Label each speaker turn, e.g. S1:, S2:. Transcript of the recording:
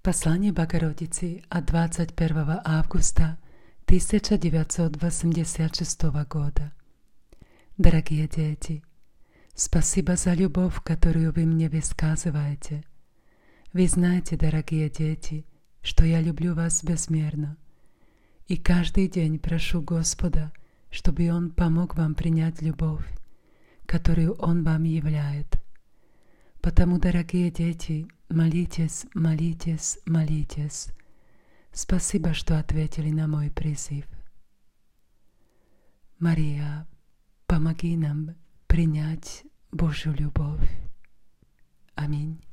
S1: Послание Богородицы от 21 августа 1986 года. Дорогие дети, спасибо за любовь, которую вы мне высказываете. Вы знаете, дорогие дети, что я люблю вас безмерно. И каждый день прошу Господа, чтобы Он помог вам принять любовь, которую Он вам являет. Потому, дорогие дети, молитесь, молитесь, молитесь. Спасибо, что ответили на мой призыв. Мария, помоги нам принять Божью любовь. Аминь.